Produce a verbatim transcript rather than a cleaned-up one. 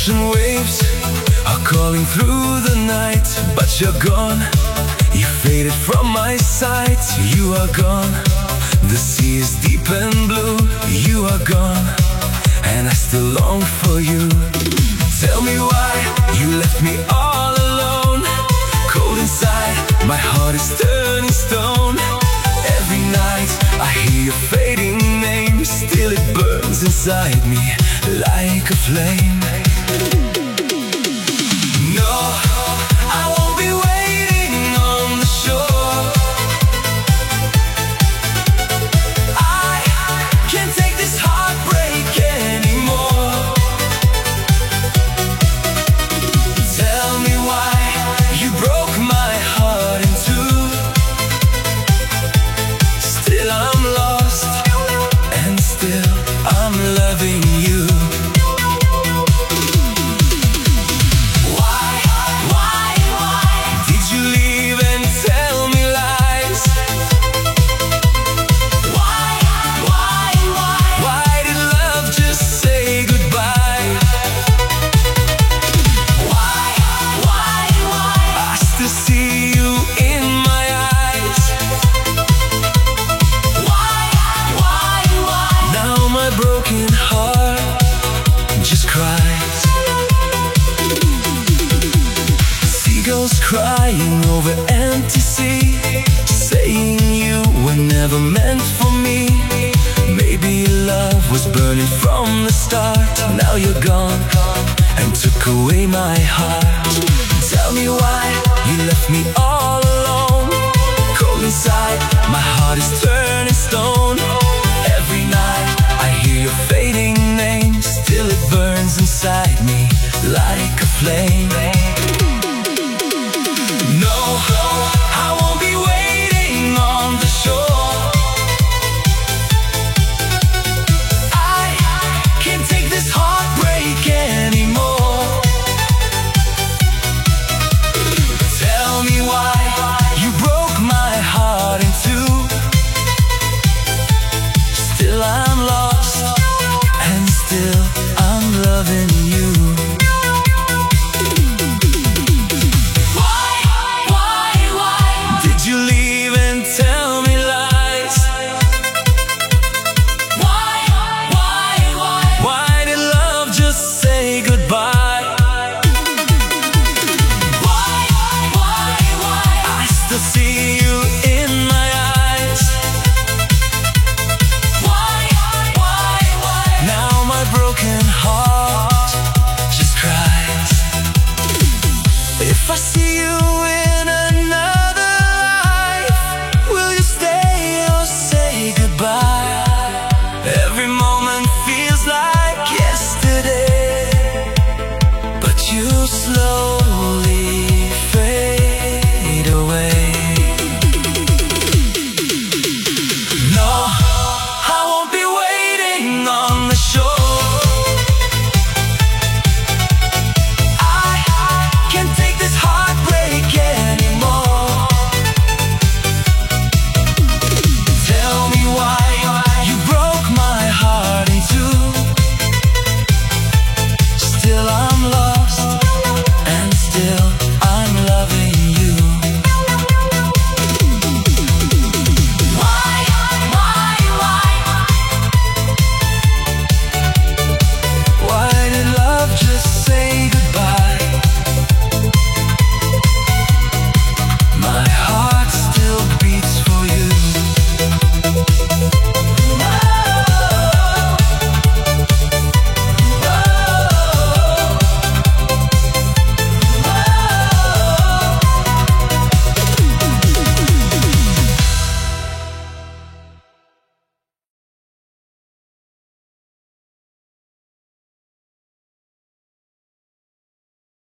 ocean waves are calling through the night, but you're gone. You faded from my sight. You are gone. The sea is deep and blue. You are gone, and I still long for you. Tell me why you left me all alone. Cold inside, my heart is turning stone. Every night I hear your fading name. Still it burns inside me like a flame. No, I won't be waiting on the shore. I can't take this heartbreak anymore. Tell me why you broke my heart in two. Still I'm lost, and still I'm loving you. Why, why, why did you leave and tell me lies? Why, why, why Why did love just say goodbye? Why, why, why I still see you in my eyes. Why, why, why Now my broken heart just cries. Seagulls crying over empty sea, saying you were never meant for me. Maybe love was burning from the start. Now you're gone and took away my heart. Tell me why you left me all alone. Cold inside, my heart is turning stone. Every night I hear your fading name. Still it burns inside me like a flame. No, I won't be waiting on the shore. I can't take this heartbreak anymore. Tell me why you broke my heart in two. Still I'm lost, and still I'm loving you. Why, why, why did you leave and tell me lies? Why, why, why Why did love just say goodbye? Why, why, why I still see you in my eyes. Why, why, why Now my broken heart just cries. If I see you